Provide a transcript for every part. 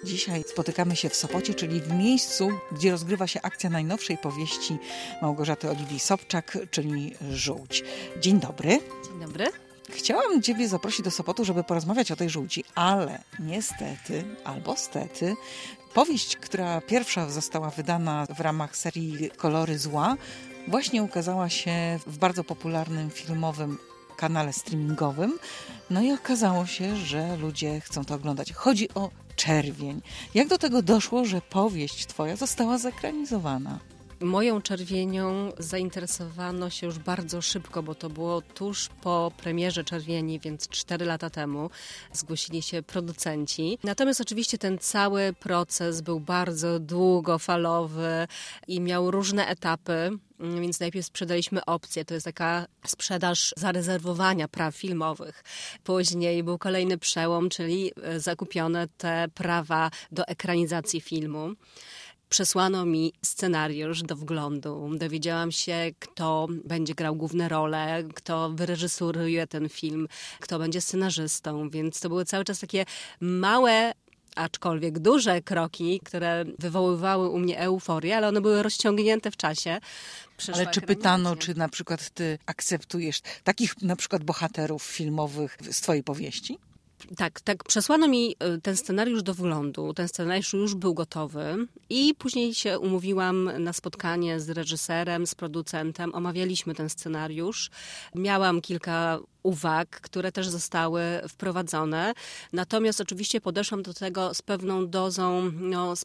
Dzisiaj spotykamy się w Sopocie, czyli w miejscu, gdzie rozgrywa się akcja najnowszej powieści Małgorzaty Oliwii Sobczak, czyli Żółć. Dzień dobry. Dzień dobry. Chciałam Ciebie zaprosić do Sopotu, żeby porozmawiać o tej żółci, ale niestety, albo stety, powieść, która pierwsza została wydana w ramach serii Kolory Zła, właśnie ukazała się w bardzo popularnym filmowym kanale streamingowym. No i okazało się, że ludzie chcą to oglądać. Chodzi o Czerwień. Jak do tego doszło, że powieść Twoja została zekranizowana? Moją Czerwienią zainteresowano się już bardzo szybko, bo to było tuż po premierze Czerwieni, więc 4 lata temu zgłosili się producenci. Natomiast oczywiście ten cały proces był bardzo długofalowy i miał różne etapy. Więc najpierw sprzedaliśmy opcję, to jest taka sprzedaż zarezerwowania praw filmowych. Później był kolejny przełom, czyli zakupione te prawa do ekranizacji filmu. Przesłano mi scenariusz do wglądu. Dowiedziałam się, kto będzie grał główne role, kto wyreżyseruje ten film, kto będzie scenarzystą, więc to były cały czas takie małe, aczkolwiek duże kroki, które wywoływały u mnie euforię, ale one były rozciągnięte w czasie. Ale czy pytano, czy na przykład ty akceptujesz takich na przykład bohaterów filmowych z twojej powieści? Tak, przesłano mi ten scenariusz do wglądu. Ten scenariusz już był gotowy i później się umówiłam na spotkanie z reżyserem, z producentem. Omawialiśmy ten scenariusz. Miałam kilka uwag, które też zostały wprowadzone. Natomiast oczywiście podeszłam do tego z pewną dozą,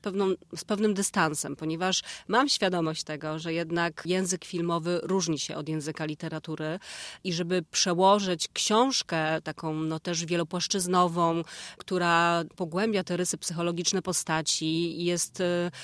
z pewnym dystansem, ponieważ mam świadomość tego, że jednak język filmowy różni się od języka literatury i żeby przełożyć książkę taką też wielopłaszczyznową, która pogłębia te rysy psychologiczne postaci i jest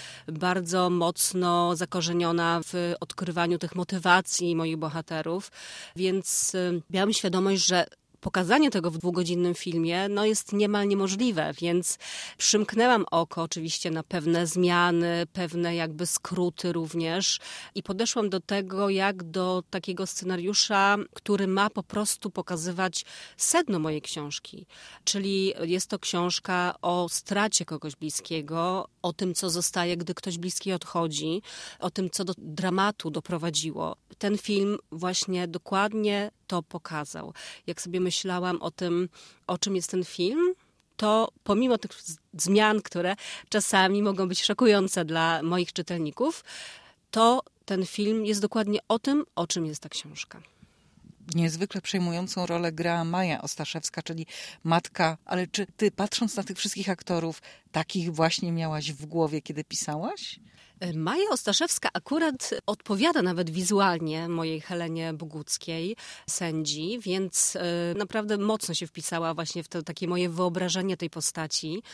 bardzo mocno zakorzeniona w odkrywaniu tych motywacji moich bohaterów, więc miałam świadomość, że pokazanie tego w 2-godzinnym filmie jest niemal niemożliwe, więc przymknęłam oko oczywiście na pewne zmiany, pewne jakby skróty również i podeszłam do tego jak do takiego scenariusza, który ma po prostu pokazywać sedno mojej książki. Czyli jest to książka o stracie kogoś bliskiego, o tym, co zostaje, gdy ktoś bliski odchodzi, o tym, co do dramatu doprowadziło. Ten film właśnie dokładnie to pokazał. Jak sobie myślałam o tym, o czym jest ten film, to pomimo tych zmian, które czasami mogą być szokujące dla moich czytelników, to ten film jest dokładnie o tym, o czym jest ta książka. Niezwykle przejmującą rolę gra Maja Ostaszewska, czyli matka. Ale czy ty, patrząc na tych wszystkich aktorów, takich właśnie miałaś w głowie, kiedy pisałaś? Maja Ostaszewska akurat odpowiada nawet wizualnie mojej Helenie Boguckiej, sędzi, więc naprawdę mocno się wpisała właśnie w to takie moje wyobrażenie tej postaci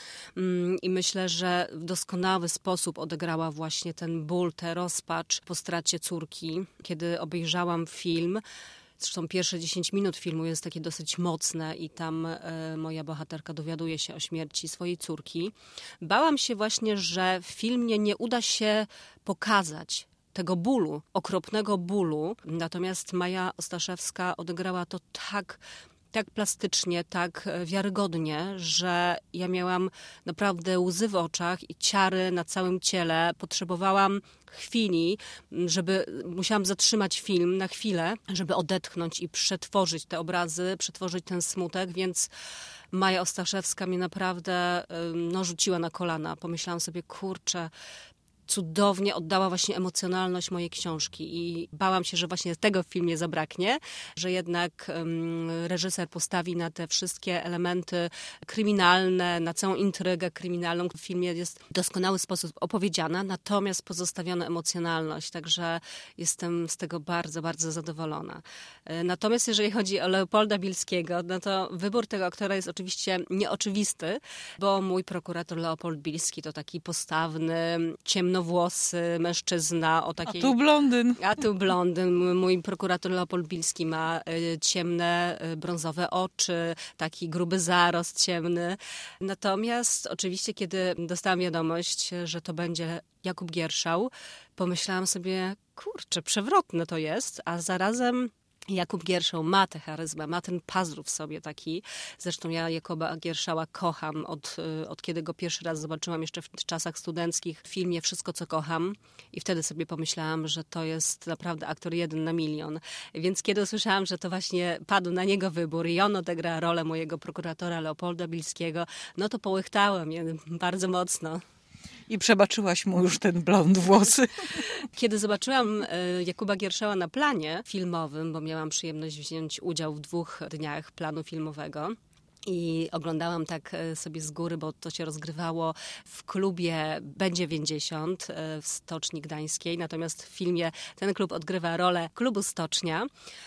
i myślę, że w doskonały sposób odegrała właśnie ten ból, tę rozpacz po stracie córki. Kiedy obejrzałam film, zresztą pierwsze 10 minut filmu jest takie dosyć mocne i tam moja bohaterka dowiaduje się o śmierci swojej córki. Bałam się właśnie, że w filmie nie uda się pokazać tego bólu, okropnego bólu. Natomiast Maja Ostaszewska odegrała to tak plastycznie, tak wiarygodnie, że ja miałam naprawdę łzy w oczach i ciary na całym ciele. Potrzebowałam chwili, musiałam zatrzymać film na chwilę, żeby odetchnąć i przetworzyć te obrazy, przetworzyć ten smutek, więc Maja Ostaszewska mnie naprawdę rzuciła na kolana. Pomyślałam sobie, kurczę, cudownie oddała właśnie emocjonalność mojej książki i bałam się, że właśnie tego w filmie zabraknie, że jednak reżyser postawi na te wszystkie elementy kryminalne, na całą intrygę kryminalną. W filmie jest w doskonały sposób opowiedziana, natomiast pozostawiona emocjonalność, także jestem z tego bardzo, bardzo zadowolona. Natomiast jeżeli chodzi o Leopolda Bilskiego, to wybór tego aktora jest oczywiście nieoczywisty, bo mój prokurator Leopold Bilski to taki postawny, ciemnowłosy mężczyzna o takiej... A tu blondyn. Mój prokurator Leopold Bilski ma ciemne, brązowe oczy, taki gruby zarost ciemny. Natomiast oczywiście, kiedy dostałam wiadomość, że to będzie Jakub Gierszał, pomyślałam sobie, kurczę, przewrotne to jest, a zarazem Jakub Gierszał ma tę charyzmę, ma ten pazur w sobie taki. Zresztą ja Jakuba Gierszała kocham od kiedy go pierwszy raz zobaczyłam jeszcze w czasach studenckich w filmie Wszystko, co kocham. I wtedy sobie pomyślałam, że to jest naprawdę aktor 1 na milion. Więc kiedy usłyszałam, że to właśnie padł na niego wybór i on odegra rolę mojego prokuratora Leopolda Bilskiego, no to połychtałem je bardzo mocno. I przebaczyłaś mu już ten blond włosy. Kiedy zobaczyłam Jakuba Gierszała na planie filmowym, bo miałam przyjemność wziąć udział w 2 dniach planu filmowego, i oglądałam tak sobie z góry, bo to się rozgrywało w klubie B90 w Stoczni Gdańskiej. Natomiast w filmie ten klub odgrywa rolę klubu Stocznia.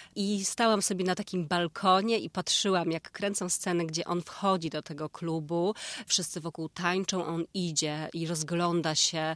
I stałam sobie na takim balkonie i patrzyłam, jak kręcą scenę, gdzie on wchodzi do tego klubu. Wszyscy wokół tańczą, on idzie i rozgląda się.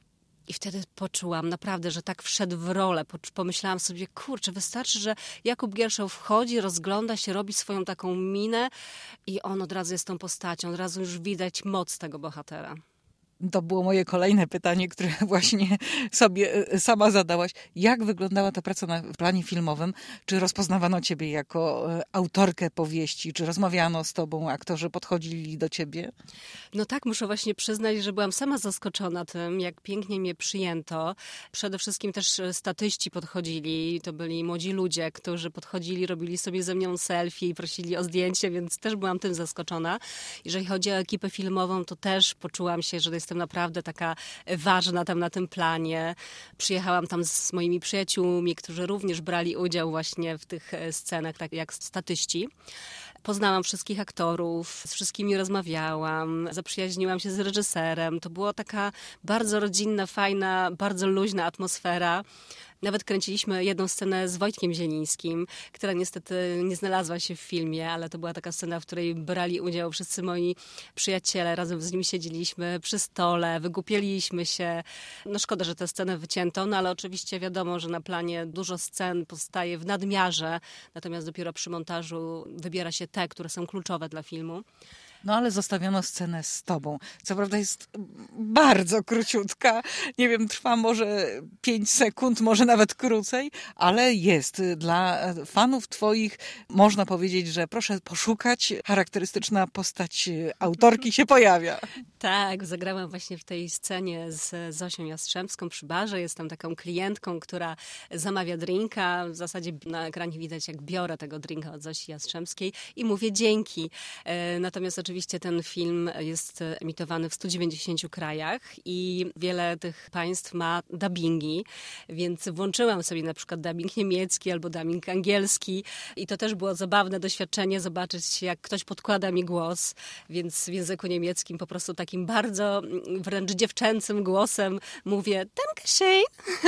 I wtedy poczułam naprawdę, że tak wszedł w rolę. Pomyślałam sobie, kurczę, wystarczy, że Jakub Gierszał wchodzi, rozgląda się, robi swoją taką minę i on od razu jest tą postacią. Od razu już widać moc tego bohatera. To było moje kolejne pytanie, które właśnie sobie sama zadałaś. Jak wyglądała ta praca na planie filmowym? Czy rozpoznawano ciebie jako autorkę powieści? Czy rozmawiano z tobą? Aktorzy podchodzili do ciebie? No tak, muszę właśnie przyznać, że byłam sama zaskoczona tym, jak pięknie mnie przyjęto. Przede wszystkim też statyści podchodzili. To byli młodzi ludzie, którzy podchodzili, robili sobie ze mną selfie i prosili o zdjęcie, więc też byłam tym zaskoczona. Jeżeli chodzi o ekipę filmową, to też poczułam się, że jestem naprawdę taka ważna tam na tym planie. Przyjechałam tam z moimi przyjaciółmi, którzy również brali udział właśnie w tych scenach, tak jak statyści. Poznałam wszystkich aktorów, z wszystkimi rozmawiałam, zaprzyjaźniłam się z reżyserem. To była taka bardzo rodzinna, fajna, bardzo luźna atmosfera. Nawet kręciliśmy jedną scenę z Wojtkiem Zielińskim, która niestety nie znalazła się w filmie, ale to była taka scena, w której brali udział wszyscy moi przyjaciele. Razem z nimi siedzieliśmy przy stole, wygłupialiśmy się. No szkoda, że tę scenę wycięto, no ale oczywiście wiadomo, że na planie dużo scen powstaje w nadmiarze, natomiast dopiero przy montażu wybiera się te, które są kluczowe dla filmu. No ale zostawiono scenę z tobą. Co prawda jest bardzo króciutka. Nie wiem, trwa może 5 sekund, może nawet krócej, ale jest. Dla fanów twoich można powiedzieć, że proszę poszukać. Charakterystyczna postać autorki się pojawia. Tak, zagrałam właśnie w tej scenie z Zosią Jastrzębską przy barze. Jestem taką klientką, która zamawia drinka. W zasadzie na ekranie widać, jak biorę tego drinka od Zosi Jastrzębskiej i mówię dzięki. Natomiast oczywiście ten film jest emitowany w 190 krajach i wiele tych państw ma dubbingi, więc włączyłam sobie na przykład dubbing niemiecki albo dubbing angielski i to też było zabawne doświadczenie, zobaczyć, jak ktoś podkłada mi głos, więc w języku niemieckim po prostu takim bardzo wręcz dziewczęcym głosem mówię Dankeschön.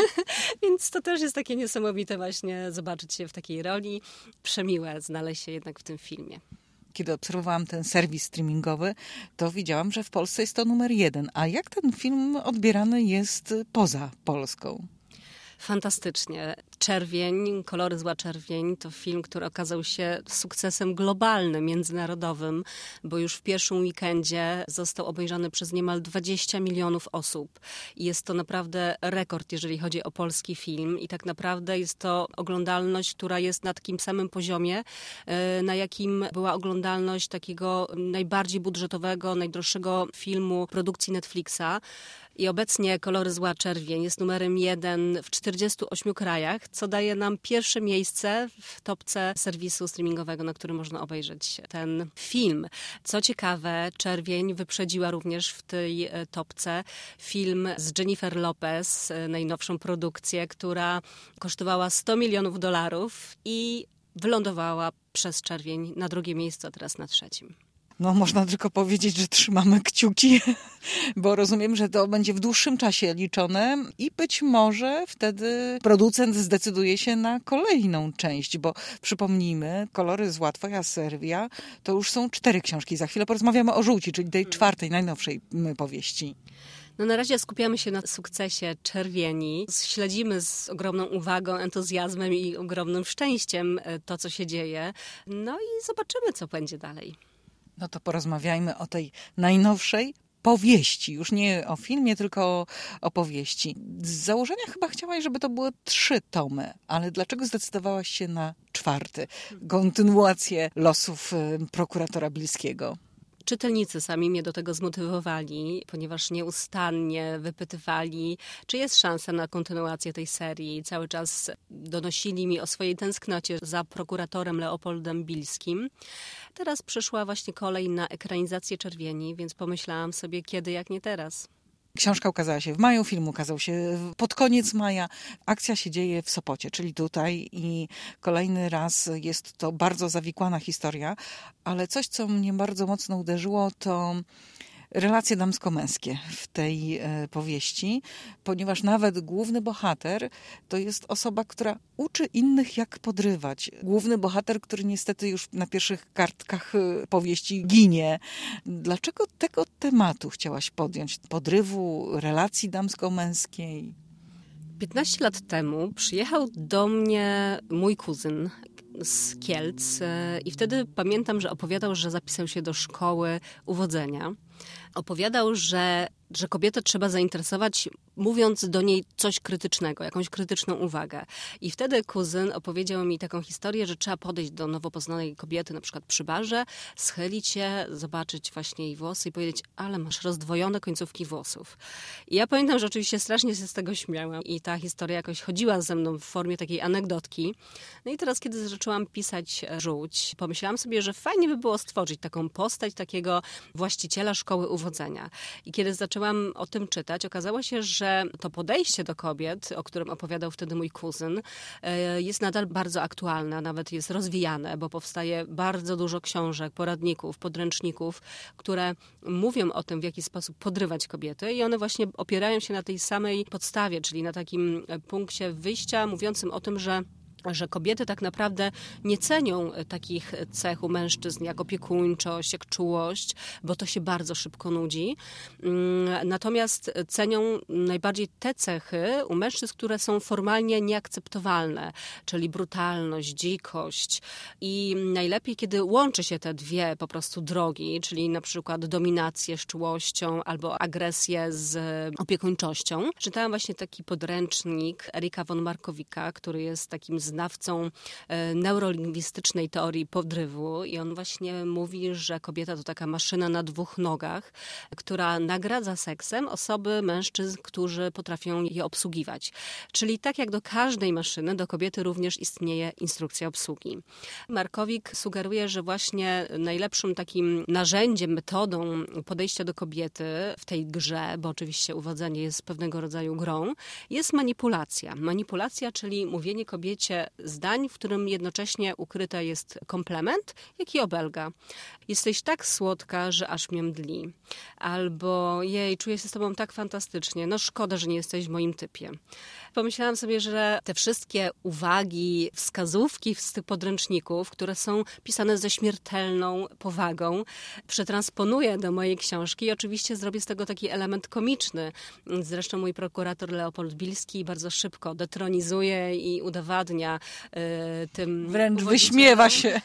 Więc to też jest takie niesamowite właśnie zobaczyć się w takiej roli. Przemiłe znaleźć się jednak w tym filmie. Kiedy obserwowałam ten serwis streamingowy, to widziałam, że w Polsce jest to numer 1. A jak ten film odbierany jest poza Polską? Fantastycznie. Czerwień, Kolory zła czerwień to film, który okazał się sukcesem globalnym, międzynarodowym, bo już w pierwszym weekendzie został obejrzany przez niemal 20 milionów osób. I jest to naprawdę rekord, jeżeli chodzi o polski film i tak naprawdę jest to oglądalność, która jest na takim samym poziomie, na jakim była oglądalność takiego najbardziej budżetowego, najdroższego filmu produkcji Netflixa. I obecnie Kolory zła czerwień jest numerem 1 w 48 krajach, co daje nam pierwsze miejsce w topce serwisu streamingowego, na którym można obejrzeć ten film. Co ciekawe, Czerwień wyprzedziła również w tej topce film z Jennifer Lopez, najnowszą produkcję, która kosztowała $100 milionów i wylądowała przez Czerwień na 2. miejscu, a teraz na 3. No można tylko powiedzieć, że trzymamy kciuki, bo rozumiem, że to będzie w dłuższym czasie liczone i być może wtedy producent zdecyduje się na kolejną część, bo przypomnijmy, Kolory zła, twoja seria, to już są 4 książki. Za chwilę porozmawiamy o Żółci, czyli tej 4., najnowszej powieści. No na razie skupiamy się na sukcesie Czerwieni. Śledzimy z ogromną uwagą, entuzjazmem i ogromnym szczęściem to, co się dzieje. No i zobaczymy, co będzie dalej. No to porozmawiajmy o tej najnowszej, powieści. Już nie o filmie, tylko o opowieści. Z założenia chyba chciałaś, żeby to były 3 tomy, ale dlaczego zdecydowałaś się na 4? Kontynuację losów prokuratora Bilskiego. Czytelnicy sami mnie do tego zmotywowali, ponieważ nieustannie wypytywali, czy jest szansa na kontynuację tej serii. Cały czas donosili mi o swojej tęsknocie za prokuratorem Leopoldem Bilskim. Teraz przyszła właśnie kolej na ekranizację Czerwieni, więc pomyślałam sobie, kiedy jak nie teraz. Książka ukazała się w maju, film ukazał się pod koniec maja. Akcja się dzieje w Sopocie, czyli tutaj, i kolejny raz jest to bardzo zawikłana historia, ale coś, co mnie bardzo mocno uderzyło, to relacje damsko-męskie w tej powieści, ponieważ nawet główny bohater to jest osoba, która uczy innych, jak podrywać. Główny bohater, który niestety już na pierwszych kartkach powieści ginie. Dlaczego tego tematu chciałaś podjąć? Podrywu, relacji damsko-męskiej? 15 lat temu przyjechał do mnie mój kuzyn z Kielc i wtedy pamiętam, że opowiadał, że zapisał się do szkoły uwodzenia. Opowiadał, że kobietę trzeba zainteresować, mówiąc do niej coś krytycznego, jakąś krytyczną uwagę. I wtedy kuzyn opowiedział mi taką historię, że trzeba podejść do nowo poznanej kobiety, na przykład przy barze, schylić się, zobaczyć właśnie jej włosy i powiedzieć, ale masz rozdwojone końcówki włosów. I ja pamiętam, że oczywiście strasznie się z tego śmiałam i ta historia jakoś chodziła ze mną w formie takiej anegdotki. No i teraz, kiedy zaczęłam pisać Żółć, pomyślałam sobie, że fajnie by było stworzyć taką postać takiego właściciela szkoły uwodzenia. I kiedy zaczęłam o tym czytać, okazało się, że to podejście do kobiet, o którym opowiadał wtedy mój kuzyn, jest nadal bardzo aktualne, a nawet jest rozwijane, bo powstaje bardzo dużo książek, poradników, podręczników, które mówią o tym, w jaki sposób podrywać kobiety, i one właśnie opierają się na tej samej podstawie, czyli na takim punkcie wyjścia mówiącym o tym, że kobiety tak naprawdę nie cenią takich cech u mężczyzn jak opiekuńczość, jak czułość, bo to się bardzo szybko nudzi. Natomiast cenią najbardziej te cechy u mężczyzn, które są formalnie nieakceptowalne, czyli brutalność, dzikość. I najlepiej, kiedy łączy się te dwie po prostu drogi, czyli na przykład dominację z czułością albo agresję z opiekuńczością. Czytałam właśnie taki podręcznik Erika von Markowicza, który jest takim znawcą neurolingwistycznej teorii podrywu, i on właśnie mówi, że kobieta to taka maszyna na 2 nogach, która nagradza seksem osoby, mężczyzn, którzy potrafią je obsługiwać. Czyli tak jak do każdej maszyny, do kobiety również istnieje instrukcja obsługi. Markowicz sugeruje, że właśnie najlepszym takim narzędziem, metodą podejścia do kobiety w tej grze, bo oczywiście uwodzenie jest pewnego rodzaju grą, jest manipulacja. Manipulacja, czyli mówienie kobiecie zdań, w którym jednocześnie ukryte jest komplement, jak i obelga. Jesteś tak słodka, że aż mnie mdli. Albo jej, czuję się z tobą tak fantastycznie, no szkoda, że nie jesteś w moim typie. Pomyślałam sobie, że te wszystkie uwagi, wskazówki z tych podręczników, które są pisane ze śmiertelną powagą, przetransponuję do mojej książki i oczywiście zrobię z tego taki element komiczny. Zresztą mój prokurator Leopold Bilski bardzo szybko detronizuje i udowadnia tym... Wręcz wyśmiewa się.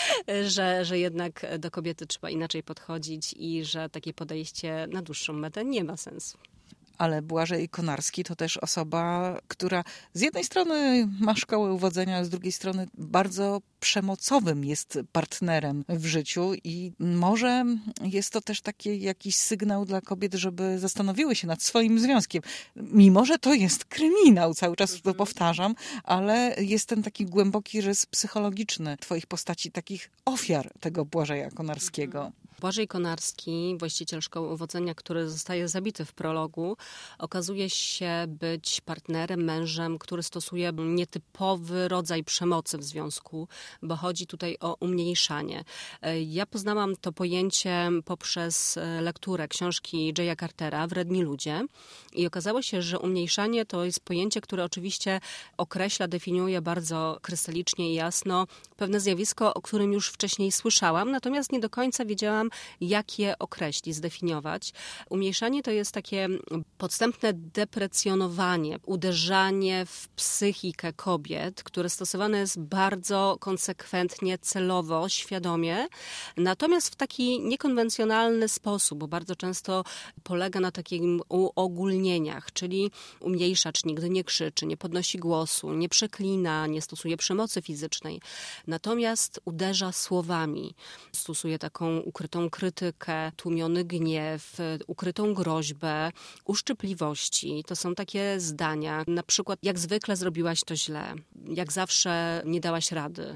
że jednak do kobiety trzeba inaczej podchodzić i że takie podejście na dłuższą metę nie ma sensu. Ale Błażej Konarski to też osoba, która z jednej strony ma szkołę uwodzenia, a z drugiej strony bardzo przemocowym jest partnerem w życiu, i może jest to też taki jakiś sygnał dla kobiet, żeby zastanowiły się nad swoim związkiem. Mimo że to jest kryminał, cały czas to powtarzam, ale jest ten taki głęboki rys psychologiczny twoich postaci, takich ofiar tego Błażeja Konarskiego. Błażej Konarski, właściciel szkoły uwodzenia, który zostaje zabity w prologu, okazuje się być partnerem, mężem, który stosuje nietypowy rodzaj przemocy w związku, bo chodzi tutaj o umniejszanie. Ja poznałam to pojęcie poprzez lekturę książki Jaya Cartera Wredni ludzie, i okazało się, że umniejszanie to jest pojęcie, które oczywiście określa, definiuje bardzo krystalicznie i jasno pewne zjawisko, o którym już wcześniej słyszałam, natomiast nie do końca wiedziałam, jak je określić, zdefiniować. Umniejszanie to jest takie podstępne deprecjonowanie, uderzanie w psychikę kobiet, które stosowane jest bardzo konsekwentnie, celowo, świadomie, natomiast w taki niekonwencjonalny sposób, bo bardzo często polega na takim uogólnieniach, czyli umniejszacz nigdy nie krzyczy, nie podnosi głosu, nie przeklina, nie stosuje przemocy fizycznej, natomiast uderza słowami, stosuje taką ukrytą krytykę, tłumiony gniew, ukrytą groźbę, uszczypliwości. To są takie zdania, na przykład jak zwykle zrobiłaś to źle, jak zawsze nie dałaś rady.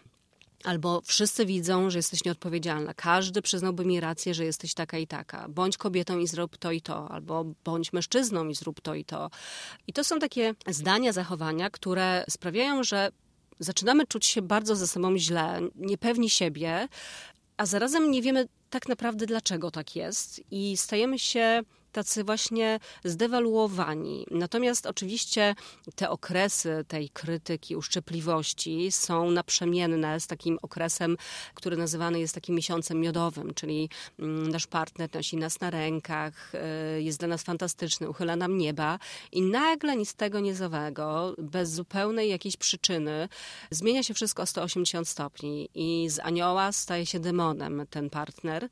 Albo wszyscy widzą, że jesteś nieodpowiedzialna. Każdy przyznałby mi rację, że jesteś taka i taka. Bądź kobietą i zrób to i to. Albo bądź mężczyzną i zrób to i to. I to są takie zdania, zachowania, które sprawiają, że zaczynamy czuć się bardzo ze sobą źle, niepewni siebie, a zarazem nie wiemy tak naprawdę, dlaczego tak jest. I stajemy się tacy właśnie zdewaluowani. Natomiast oczywiście te okresy tej krytyki, uszczypliwości są naprzemienne z takim okresem, który nazywany jest takim miesiącem miodowym, czyli nasz partner nosi nas na rękach, jest dla nas fantastyczny, uchyla nam nieba i nagle nic z tego niezowego, bez zupełnej jakiejś przyczyny, zmienia się wszystko o 180 stopni i z anioła staje się demonem ten partner.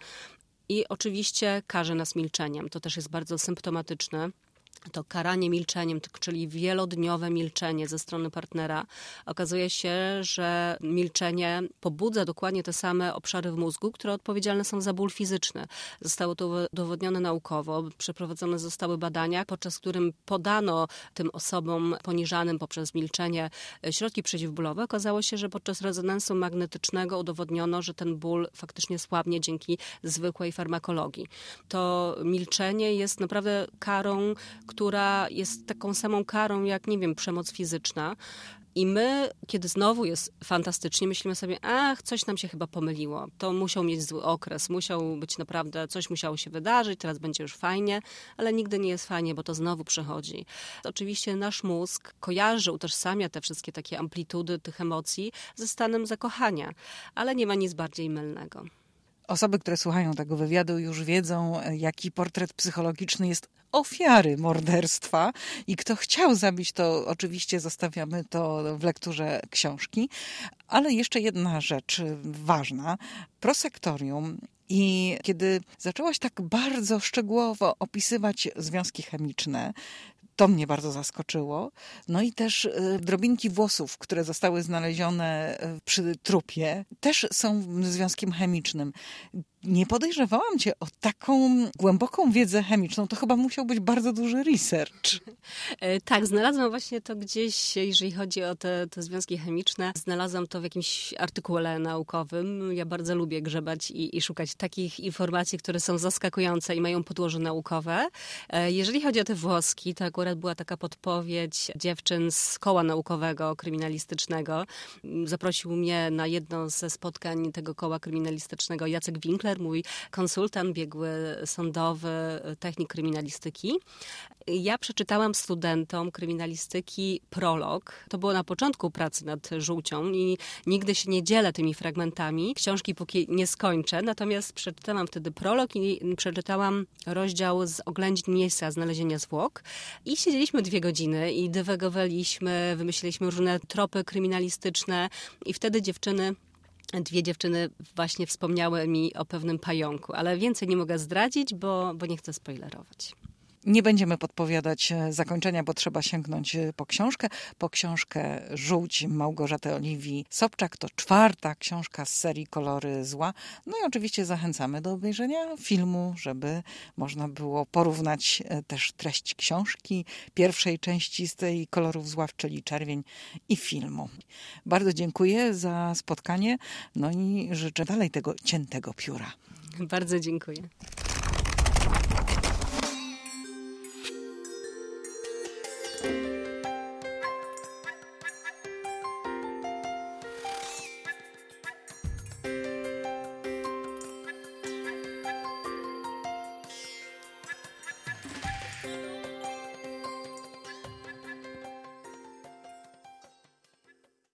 I oczywiście karze nas milczeniem. To też jest bardzo symptomatyczne. To karanie milczeniem, czyli wielodniowe milczenie ze strony partnera. Okazuje się, że milczenie pobudza dokładnie te same obszary w mózgu, które odpowiedzialne są za ból fizyczny. Zostało to udowodnione naukowo. Przeprowadzone zostały badania, podczas którym podano tym osobom poniżanym poprzez milczenie środki przeciwbólowe. Okazało się, że podczas rezonansu magnetycznego udowodniono, że ten ból faktycznie słabnie dzięki zwykłej farmakologii. To milczenie jest naprawdę karą, która jest taką samą karą jak, nie wiem, przemoc fizyczna. I my, kiedy znowu jest fantastycznie, myślimy sobie, coś nam się chyba pomyliło. To musiał mieć zły okres, musiał być naprawdę, coś musiało się wydarzyć, teraz będzie już fajnie, ale nigdy nie jest fajnie, bo to znowu przychodzi. Oczywiście nasz mózg kojarzy, utożsamia te wszystkie takie amplitudy tych emocji ze stanem zakochania, ale nie ma nic bardziej mylnego. Osoby, które słuchają tego wywiadu, już wiedzą, jaki portret psychologiczny jest ofiary morderstwa i kto chciał zabić, to oczywiście zostawiamy to w lekturze książki. Ale jeszcze jedna rzecz ważna. Prosektorium. I kiedy zaczęłaś tak bardzo szczegółowo opisywać związki chemiczne, to mnie bardzo zaskoczyło. No i też drobinki włosów, które zostały znalezione przy trupie, też są związkiem chemicznym. Nie podejrzewałam cię o taką głęboką wiedzę chemiczną. To chyba musiał być bardzo duży research. Tak, znalazłam właśnie to gdzieś, jeżeli chodzi o te związki chemiczne. Znalazłam to w jakimś artykule naukowym. Ja bardzo lubię grzebać i szukać takich informacji, które są zaskakujące i mają podłoże naukowe. Jeżeli chodzi o te włoski, to akurat była taka podpowiedź dziewczyn z koła naukowego, kryminalistycznego. Zaprosił mnie na jedno ze spotkań tego koła kryminalistycznego Jacek Winkler, mój konsultant, biegły sądowy, technik kryminalistyki. Ja przeczytałam studentom kryminalistyki prolog. To było na początku pracy nad Żółcią i nigdy się nie dzielę tymi fragmentami książki, póki nie skończę. Natomiast przeczytałam wtedy prolog i przeczytałam rozdział z oględzin miejsca znalezienia zwłok. I siedzieliśmy 2 godziny i dywagowaliśmy, wymyśliliśmy różne tropy kryminalistyczne i wtedy 2 dziewczyny właśnie wspomniały mi o pewnym pająku, ale więcej nie mogę zdradzić, bo nie chcę spoilerować. Nie będziemy podpowiadać zakończenia, bo trzeba sięgnąć po książkę. Po książkę Żółć Małgorzaty Oliwii Sobczak. To 4. książka z serii Kolory Zła. No i oczywiście zachęcamy do obejrzenia filmu, żeby można było porównać też treść książki, pierwszej części z tej Kolorów Zła, czyli Czerwień, i filmu. Bardzo dziękuję za spotkanie. No i życzę dalej tego ciętego pióra. Bardzo dziękuję.